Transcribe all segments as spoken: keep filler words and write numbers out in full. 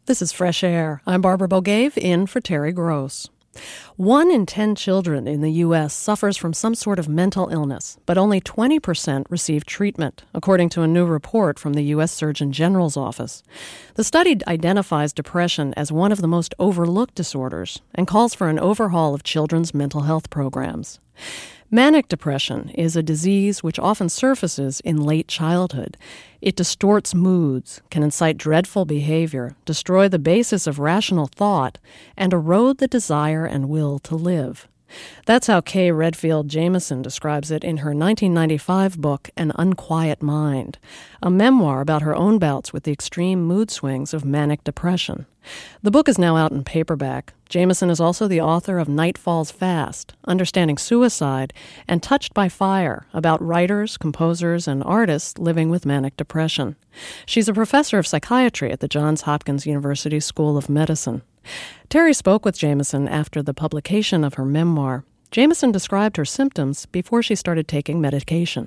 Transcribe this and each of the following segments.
This is Fresh Air. I'm Barbara Bogave, in for Terry Gross. One in ten children in the U S suffers from some sort of mental illness, but only twenty percent receive treatment, according to a new report from the U S Surgeon General's office. The study identifies depression as one of the most overlooked disorders and calls for an overhaul of children's mental health programs. Manic depression is a disease which often surfaces in late childhood. It distorts moods, can incite dreadful behavior, destroy the basis of rational thought, and erode the desire and will to live. That's how Kay Redfield Jamison describes it in her nineteen ninety-five book, An Unquiet Mind, a memoir about her own bouts with the extreme mood swings of manic depression. The book is now out in paperback. Jamison is also the author of Night Falls Fast, Understanding Suicide, and Touched by Fire, about writers, composers, and artists living with manic depression. She's a professor of psychiatry at the Johns Hopkins University School of Medicine. Terry spoke with Jamison after the publication of her memoir. Jamison described her symptoms before she started taking medication.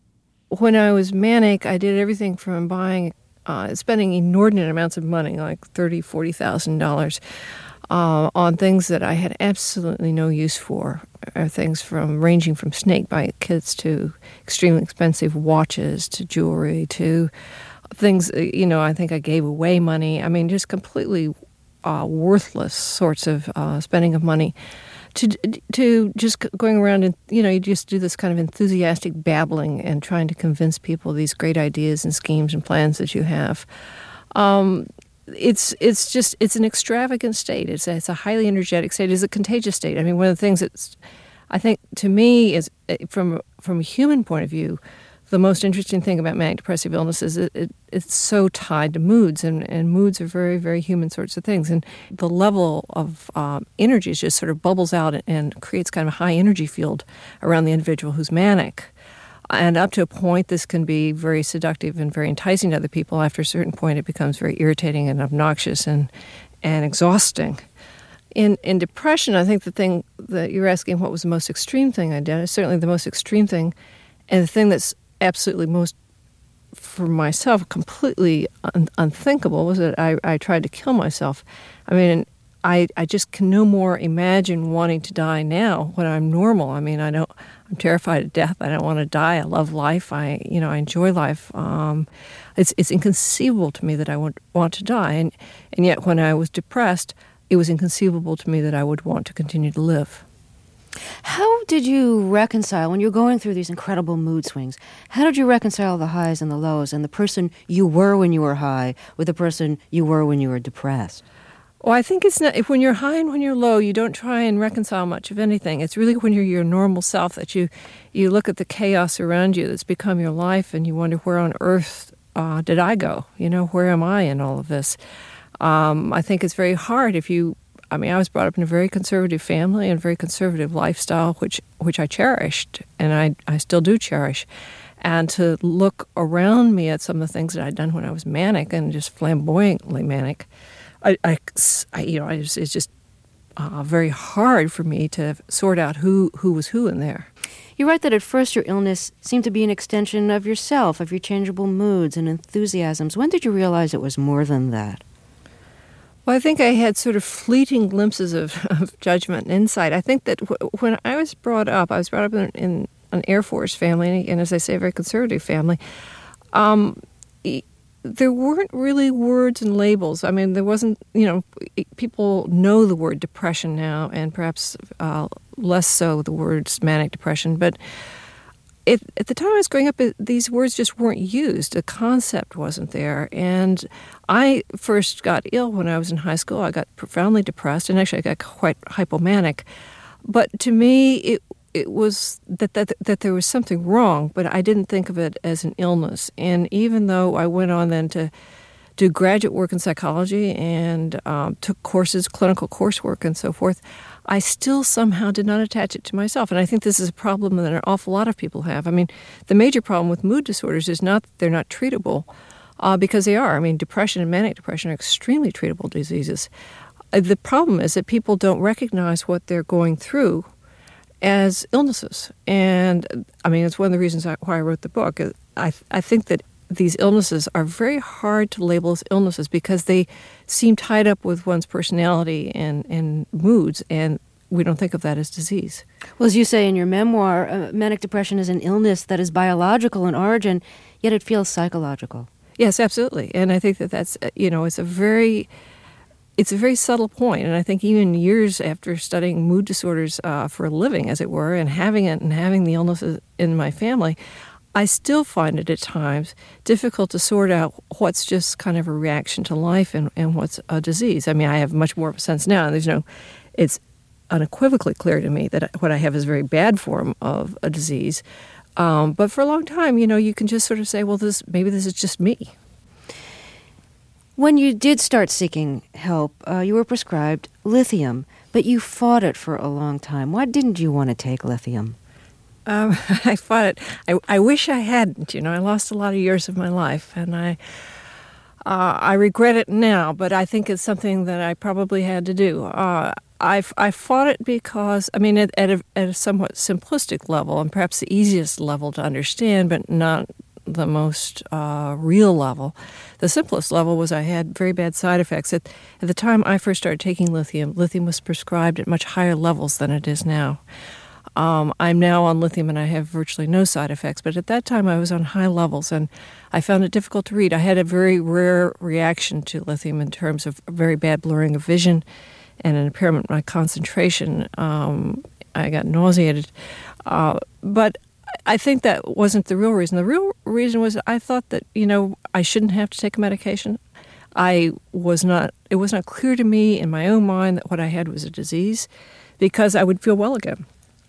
When I was manic, I did everything from buying, uh, spending inordinate amounts of money, like thirty thousand dollars, forty thousand dollars, uh, on things that I had absolutely no use for. Uh, things from ranging from snake-bite kits to extremely expensive watches to jewelry to things, you know, I think I gave away money. I mean, just completely Uh, worthless sorts of uh, spending of money, to to just going around and, you know, you just do this kind of enthusiastic babbling and trying to convince people these great ideas and schemes and plans that you have. Um, it's it's just it's an extravagant state. It's a, it's a highly energetic state. It's a contagious state. I mean, one of the things that's, I think, to me, is from from a human point of view, the most interesting thing about manic depressive illness is it, it, it's so tied to moods, and, and moods are very, very human sorts of things. And the level of um, energy just sort of bubbles out and, and creates kind of a high energy field around the individual who's manic. And up to a point, this can be very seductive and very enticing to other people. After a certain point, it becomes very irritating and obnoxious and, and exhausting. In in depression, I think the thing that you're asking, what was the most extreme thing I did, is certainly the most extreme thing, and the thing that's absolutely most, for myself, completely un- unthinkable was that I, I tried to kill myself. I mean, I I just can no more imagine wanting to die now when I'm normal. I mean, I don't. I'm terrified of death. I don't want to die. I love life. I you know I enjoy life. Um, it's it's inconceivable to me that I want want to die, and and yet when I was depressed, it was inconceivable to me that I would want to continue to live. How did you reconcile, when you're going through these incredible mood swings, how did you reconcile the highs and the lows and the person you were when you were high with the person you were when you were depressed? Well, I think it's not, if when you're high and when you're low, you don't try and reconcile much of anything. It's really when you're your normal self that you, you look at the chaos around you that's become your life and you wonder, where on earth uh, did I go? You know, where am I in all of this? Um, I think it's very hard if you I mean, I was brought up in a very conservative family and a very conservative lifestyle, which which I cherished, and I, I still do cherish. And to look around me at some of the things that I'd done when I was manic and just flamboyantly manic, I, I, I you know, I just, it's just uh, very hard for me to sort out who, who was who in there. You write that at first your illness seemed to be an extension of yourself, of your changeable moods and enthusiasms. When did you realize it was more than that? Well, I think I had sort of fleeting glimpses of, of judgment and insight. I think that w- when I was brought up, I was brought up in, in an Air Force family, and as I say, a very conservative family. Um, e- there weren't really words and labels. I mean, there wasn't, you know, people know the word depression now, and perhaps uh, less so the words manic depression, but It, at the time I was growing up, it, these words just weren't used. The concept wasn't there. And I first got ill when I was in high school. I got profoundly depressed, and actually I got quite hypomanic. But to me, it it was that, that, that there was something wrong, but I didn't think of it as an illness. And even though I went on then to do graduate work in psychology and um, took courses, clinical coursework and so forth, I still somehow did not attach it to myself. And I think this is a problem that an awful lot of people have. I mean, the major problem with mood disorders is not that they're not treatable, uh, because they are. I mean, depression and manic depression are extremely treatable diseases. Uh, the problem is that people don't recognize what they're going through as illnesses. And, I mean, it's one of the reasons I, why I wrote the book. I, I think that these illnesses are very hard to label as illnesses because they seem tied up with one's personality and, and moods, and we don't think of that as disease. Well, as you say in your memoir, uh, manic depression is an illness that is biological in origin, yet it feels psychological. Yes, absolutely. And I think that that's, uh, you know, it's a very, it's a very subtle point. And I think even years after studying mood disorders uh, for a living, as it were, and having it and having the illnesses in my family, I still find it at times difficult to sort out what's just kind of a reaction to life and, and what's a disease. I mean, I have much more of a sense now. There's no, it's unequivocally clear to me that what I have is a very bad form of a disease. Um, but for a long time, you know, you can just sort of say, well, this maybe this is just me. When you did start seeking help, uh, you were prescribed lithium, but you fought it for a long time. Why didn't you want to take lithium? Um, I fought it. I, I wish I hadn't. You know, I lost a lot of years of my life, and I uh, I regret it now. But I think it's something that I probably had to do. Uh, I I fought it because, I mean, at, at, a, at a somewhat simplistic level, and perhaps the easiest level to understand, but not the most uh, real level. The simplest level was I had very bad side effects. At, at the time I first started taking lithium, lithium was prescribed at much higher levels than it is now. Um, I'm now on lithium and I have virtually no side effects, but at that time I was on high levels and I found it difficult to read. I had a very rare reaction to lithium in terms of very bad blurring of vision and an impairment in my concentration. Um, I got nauseated. Uh, but I think that wasn't the real reason. The real reason was I thought that, you know, I shouldn't have to take a medication. I was not, it was not clear to me in my own mind that what I had was a disease because I would feel well again.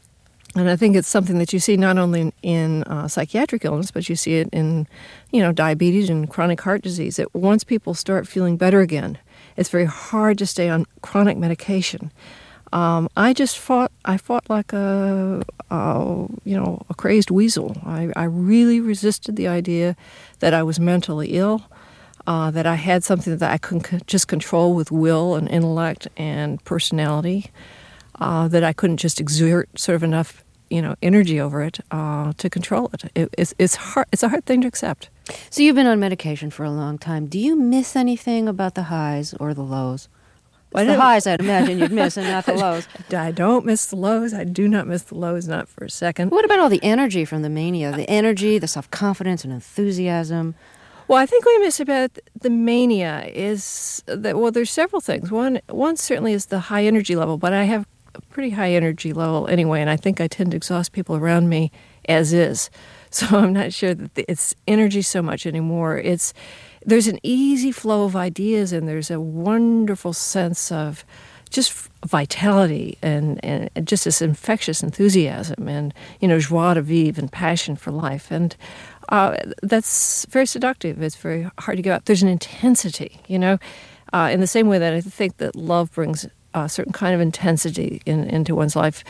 And I think it's something that you see not only in, in uh, psychiatric illness, but you see it in, you know, diabetes and chronic heart disease, that once people start feeling better again, it's very hard to stay on chronic medication. Um, I just fought, I fought like a, a you know, a crazed weasel. I, I really resisted the idea that I was mentally ill, uh, that I had something that I couldn't c- just control with will and intellect and personality. Uh, that I couldn't just exert sort of enough, you know, energy over it uh, to control it. it. It's it's hard. It's a hard thing to accept. So you've been on medication for a long time. Do you miss anything about the highs or the lows? It's the highs, I'd imagine you'd miss, and not the lows. I don't miss the lows. I do not miss the lows, not for a second. What about all the energy from the mania? The energy, the self-confidence and enthusiasm. Well, I think what I miss about the mania is that, well, there's several things. One, one certainly is the high energy level, but I have a pretty high energy level anyway, and I think I tend to exhaust people around me as is. So I'm not sure that the, it's energy so much anymore. It's there's an easy flow of ideas, and there's a wonderful sense of just vitality and, and just this infectious enthusiasm and, you know, joie de vivre and passion for life. And uh, that's very seductive. It's very hard to give up. There's an intensity, you know, uh, in the same way that I think that love brings a certain kind of intensity in, into one's life.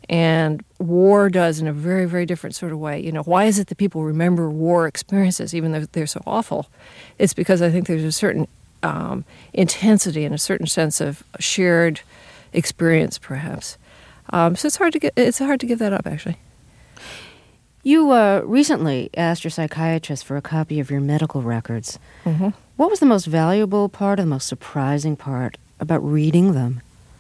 And war does in a very, very different sort of way. You know, why is it that people remember war experiences even though they're so awful? It's because I think there's a certain um, intensity and a certain sense of shared experience, perhaps. Um, so it's hard to get. It's hard to give that up, actually. You uh, recently asked your psychiatrist for a copy of your medical records. Mm-hmm. What was the most valuable part or the most surprising part about reading them?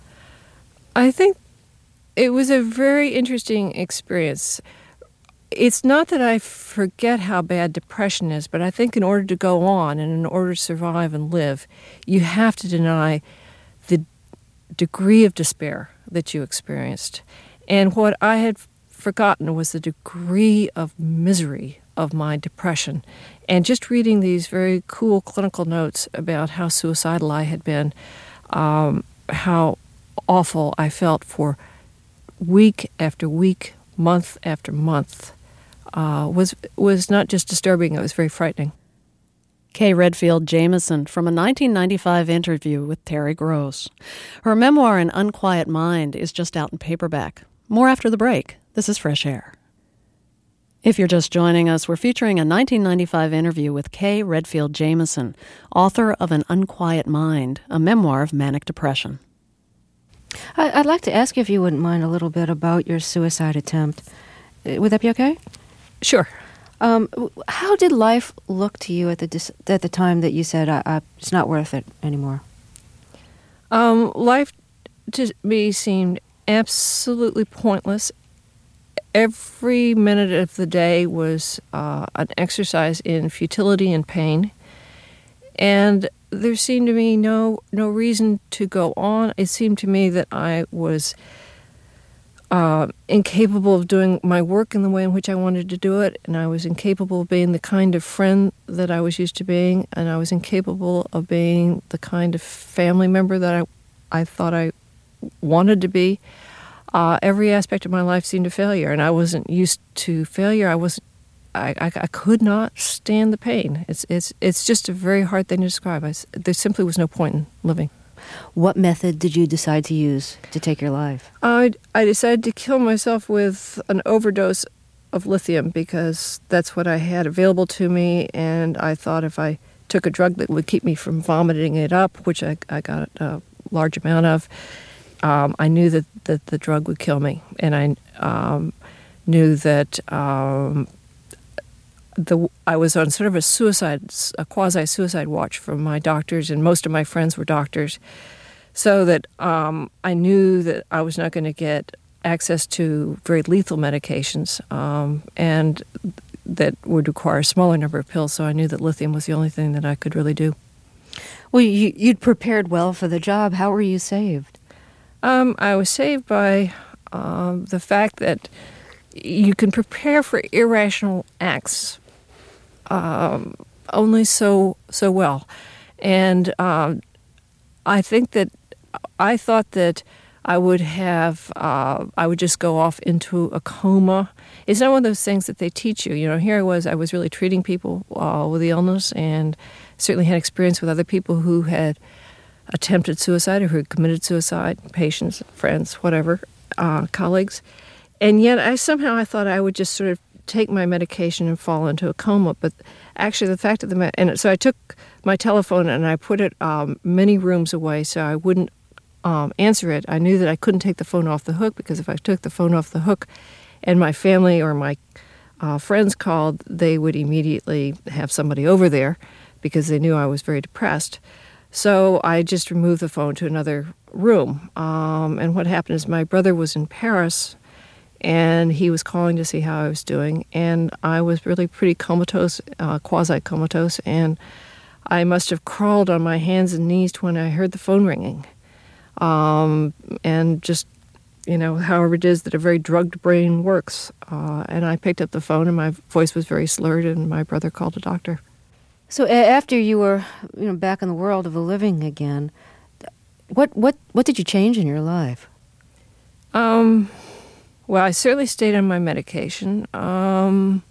I think it was a very interesting experience. It's not that I forget how bad depression is, but I think in order to go on and in order to survive and live, you have to deny the degree of despair that you experienced. And what I had forgotten was the degree of misery of my depression. And just reading these very cool clinical notes about how suicidal I had been, um, how awful I felt for week after week, month after month, uh, was was not just disturbing, it was very frightening. Kay Redfield Jamison from a nineteen ninety-five interview with Terry Gross. Her memoir, An Unquiet Mind, is just out in paperback. More after the break. This is Fresh Air. If you're just joining us, we're featuring a nineteen ninety-five interview with Kay Redfield Jamison, author of An Unquiet Mind, a memoir of manic depression. I'd like to ask you, if you wouldn't mind, a little bit about your suicide attempt. Would that be okay? Sure. Um, how did life look to you at the dis- at the time that you said, I, I, it's not worth it anymore? Um, life to me seemed absolutely pointless. Every minute of the day was uh, an exercise in futility and pain. And there seemed to me no no reason to go on. It seemed to me that I was uh, incapable of doing my work in the way in which I wanted to do it, and I was incapable of being the kind of friend that I was used to being, and I was incapable of being the kind of family member that I, I thought I wanted to be. Uh, every aspect of my life seemed a failure, and I wasn't used to failure. I wasn't. I, I, I could not stand the pain. It's it's it's just a very hard thing to describe. I, there simply was no point in living. What method did you decide to use to take your life? I I decided to kill myself with an overdose of lithium because that's what I had available to me, and I thought if I took a drug that would keep me from vomiting it up, which I, I got a large amount of, um, I knew that, that the drug would kill me, and I um, knew that. Um, The, I was on sort of a suicide, a quasi-suicide watch from my doctors, and most of my friends were doctors, so that um, I knew that I was not going to get access to very lethal medications, um, and that would require a smaller number of pills, so I knew that lithium was the only thing that I could really do. Well, you, you'd prepared well for the job. How were you saved? Um, I was saved by um, the fact that you can prepare for irrational acts Um, only so so well, and um, I think that I thought that I would have uh, I would just go off into a coma. It's not one of those things that they teach you. You know, here I was I was really treating people uh, with the illness, and certainly had experience with other people who had attempted suicide or who had committed suicide, patients, friends, whatever, uh, colleagues, and yet I somehow I thought I would just sort of take my medication and fall into a coma. But actually the fact of the matter, and so I took my telephone and I put it um, many rooms away so I wouldn't um, answer it. I knew that I couldn't take the phone off the hook, because if I took the phone off the hook and my family or my uh, friends called, they would immediately have somebody over there because they knew I was very depressed. So I just removed the phone to another room. Um, and what happened is my brother was in Paris, and he was calling to see how I was doing, and I was really pretty comatose, uh, quasi-comatose, and I must have crawled on my hands and knees when I heard the phone ringing. Um, and just, you know, however it is that a very drugged brain works. Uh, and I picked up the phone, and my voice was very slurred, and my brother called a doctor. So a- after you were, you know, back in the world of the living again, what what what did you change in your life? Um... Well, I certainly stayed on my medication. Um,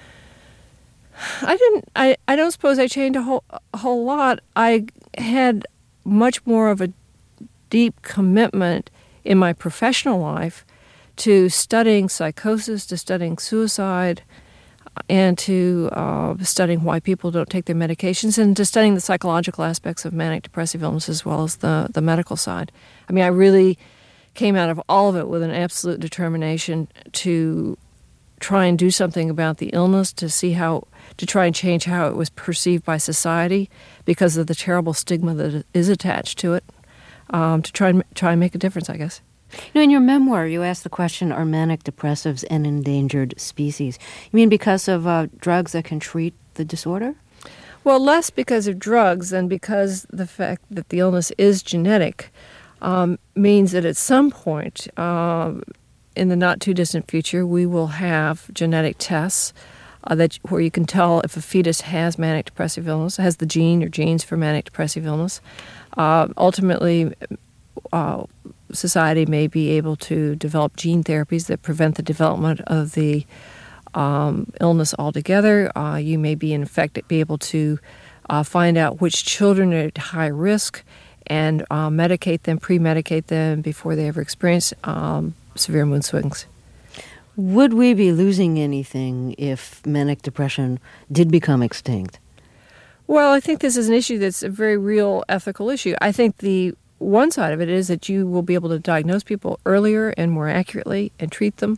I didn't. I, I don't suppose I changed a whole a whole lot. I had much more of a deep commitment in my professional life to studying psychosis, to studying suicide, and to uh, studying why people don't take their medications, and to studying the psychological aspects of manic depressive illness as well as the the medical side. I mean, I really came out of all of it with an absolute determination to try and do something about the illness, to see how, to try and change how it was perceived by society because of the terrible stigma that is attached to it, um, to try and try and make a difference, I guess. You know, in your memoir, you asked the question, are manic depressives an endangered species? You mean because of uh, drugs that can treat the disorder? Well, less because of drugs than because the fact that the illness is genetic. Um, means that at some point um, in the not-too-distant future, we will have genetic tests uh, that where you can tell if a fetus has manic depressive illness, has the gene or genes for manic depressive illness. Uh, ultimately, uh, society may be able to develop gene therapies that prevent the development of the um, illness altogether. Uh, you may be, in fact, be able to uh, find out which children are at high risk and uh, medicate them, pre-medicate them before they ever experience um, severe mood swings. Would we be losing anything if manic depression did become extinct? Well, I think this is an issue that's a very real ethical issue. I think the one side of it is that you will be able to diagnose people earlier and more accurately and treat them.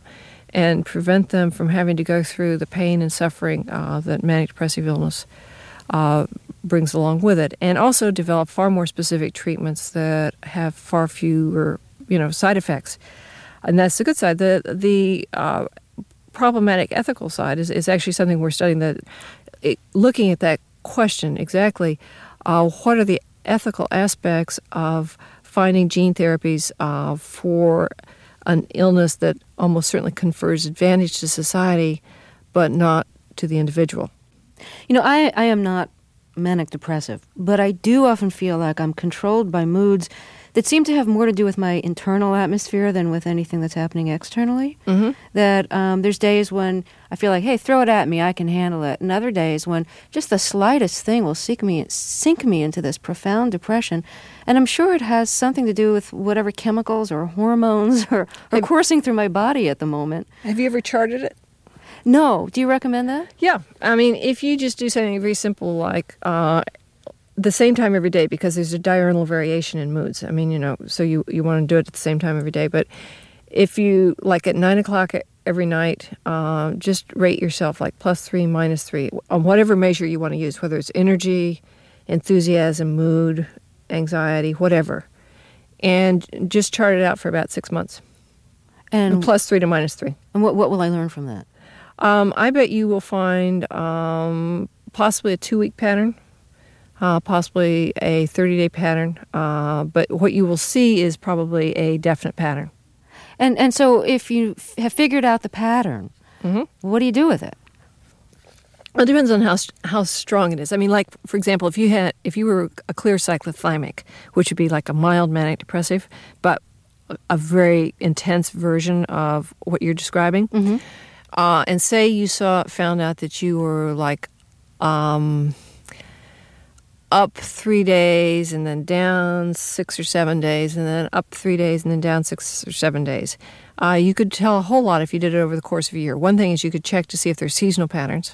and prevent them from having to go through the pain and suffering uh, that manic depressive illness uh, brings along with it, and also develop far more specific treatments that have far fewer, you know, side effects. And that's the good side. The the uh, problematic ethical side is, is actually something we're studying, that it, looking at that question exactly, uh, what are the ethical aspects of finding gene therapies uh, for an illness that almost certainly confers advantage to society, but not to the individual. You know, I, I am not manic depressive, but I do often feel like I'm controlled by moods that seem to have more to do with my internal atmosphere than with anything that's happening externally. Mm-hmm. That um, there's days when I feel like, hey, throw it at me, I can handle it. And other days when just the slightest thing will sink me, sink me into this profound depression. And I'm sure it has something to do with whatever chemicals or hormones are, are coursing through my body at the moment. Have you ever charted it? No. Do you recommend that? Yeah. I mean, if you just do something very simple like uh, the same time every day, because there's a diurnal variation in moods. I mean, you know, so you, you want to do it at the same time every day. But if you, like at nine o'clock every night, uh, just rate yourself like plus three, minus three, on whatever measure you want to use, whether it's energy, enthusiasm, mood, anxiety, whatever. And just chart it out for about six months. And, and plus three to minus three. And what, what will I learn from that? Um, I bet you will find um, possibly a two-week pattern. Uh, possibly a thirty-day pattern, uh, but what you will see is probably a definite pattern. And and so if you f- have figured out the pattern, mm-hmm. what do you do with it? Well, it depends on how how strong it is. I mean, like, for example, if you had if you were a clear cyclothymic, which would be like a mild manic depressive, but a very intense version of what you're describing, mm-hmm. uh, and say you saw found out that you were like um, up three days and then down six or seven days and then up three days and then down six or seven days. Uh, you could tell a whole lot if you did it over the course of a year. One thing is you could check to see if there's seasonal patterns.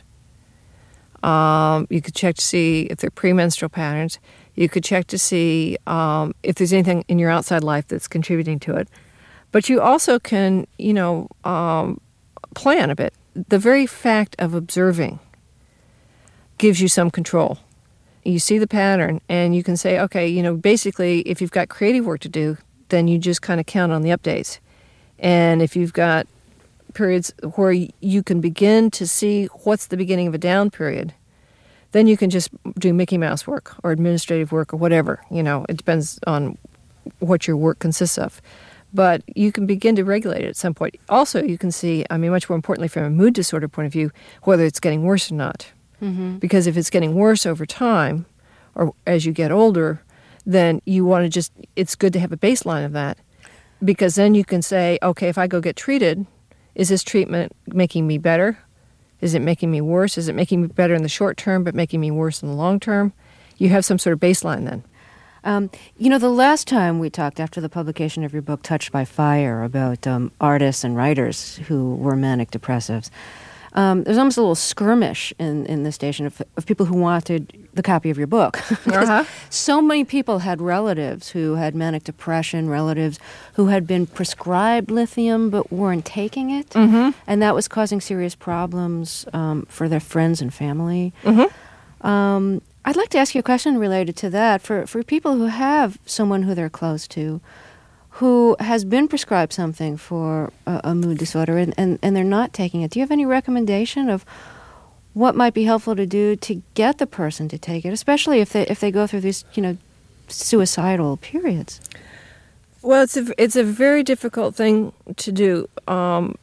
Um, you could check to see if they're premenstrual patterns. You could check to see um, if there's anything in your outside life that's contributing to it. But you also can, you know, um, plan a bit. The very fact of observing gives you some control. You see the pattern, and you can say, okay, you know, basically, if you've got creative work to do, then you just kind of count on the updates. And if you've got periods where you can begin to see what's the beginning of a down period, then you can just do Mickey Mouse work or administrative work or whatever. You know, it depends on what your work consists of. But you can begin to regulate it at some point. Also, you can see, I mean, much more importantly from a mood disorder point of view, whether it's getting worse or not. Mm-hmm. Because if it's getting worse over time or as you get older, then you want to just, it's good to have a baseline of that. Because then you can say, okay, if I go get treated, is this treatment making me better? Is it making me worse? Is it making me better in the short term but making me worse in the long term? You have some sort of baseline then. Um, you know, the last time we talked after the publication of your book, Touched by Fire, about um, artists and writers who were manic depressives, um, there's almost a little skirmish in, in the station of, of people who wanted the copy of your book. uh-huh. So many people had relatives who had manic depression, relatives who had been prescribed lithium but weren't taking it, mm-hmm. and that was causing serious problems um, for their friends and family. Mm-hmm. Um, I'd like to ask you a question related to that. For, for people who have someone who they're close to who has been prescribed something for a, a mood disorder and, and, and they're not taking it, do you have any recommendation of what might be helpful to do to get the person to take it, especially if they if they go through these, you know, suicidal periods? Well, it's a, it's a very difficult thing to do. Um,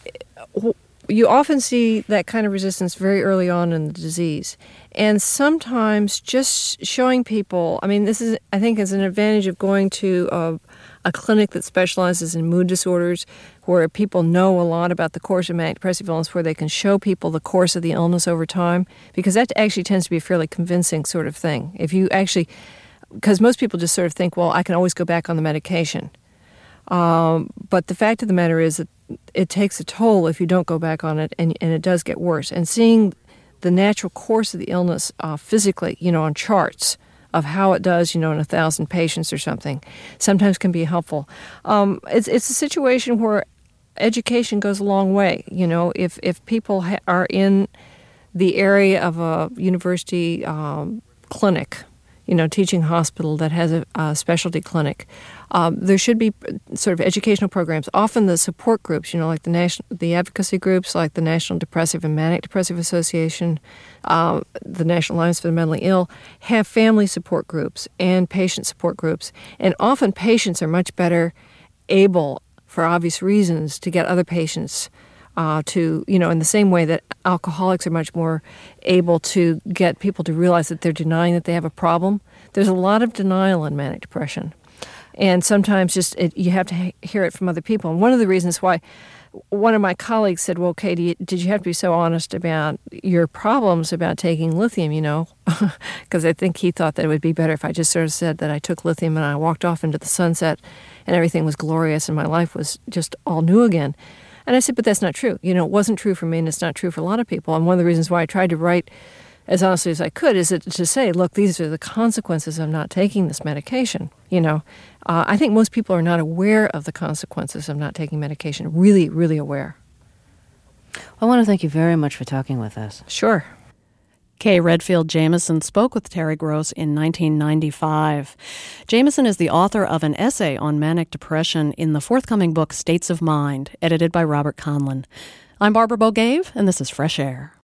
you often see that kind of resistance very early on in the disease. And sometimes just showing people, I mean, this is, I think, is an advantage of going to a, a clinic that specializes in mood disorders, where people know a lot about the course of manic depressive illness, where they can show people the course of the illness over time, because that actually tends to be a fairly convincing sort of thing. If you actually, because most people just sort of think, well, I can always go back on the medication. Um, but the fact of the matter is that it takes a toll if you don't go back on it, and, and it does get worse. And seeing the natural course of the illness uh, physically, you know, on charts of how it does, you know, in a thousand patients or something, sometimes can be helpful. Um, it's it's a situation where education goes a long way. You know, if, if people ha- are in the area of a university um, clinic, you know, teaching hospital that has a, a specialty clinic, um, there should be sort of educational programs. Often the support groups, you know, like the national, the advocacy groups, like the National Depressive and Manic Depressive Association, uh, the National Alliance for the Mentally Ill, have family support groups and patient support groups. And often patients are much better able, for obvious reasons, to get other patients Uh, to, you know, in the same way that alcoholics are much more able to get people to realize that they're denying that they have a problem. There's a lot of denial in manic depression. And sometimes just it, you have to he- hear it from other people. And one of the reasons why one of my colleagues said, well, Katie, did you have to be so honest about your problems about taking lithium, you know? Because I think he thought that it would be better if I just sort of said that I took lithium and I walked off into the sunset and everything was glorious and my life was just all new again. And I said, but that's not true. You know, it wasn't true for me, and it's not true for a lot of people. And one of the reasons why I tried to write as honestly as I could is that, to say, look, these are the consequences of not taking this medication. You know, uh, I think most people are not aware of the consequences of not taking medication, really, really aware. I want to thank you very much for talking with us. Sure. Kay Redfield Jamison spoke with Terry Gross in nineteen ninety-five. Jamison is the author of an essay on manic depression in the forthcoming book States of Mind, edited by Robert Conlon. I'm Barbara Bogaeve, and this is Fresh Air.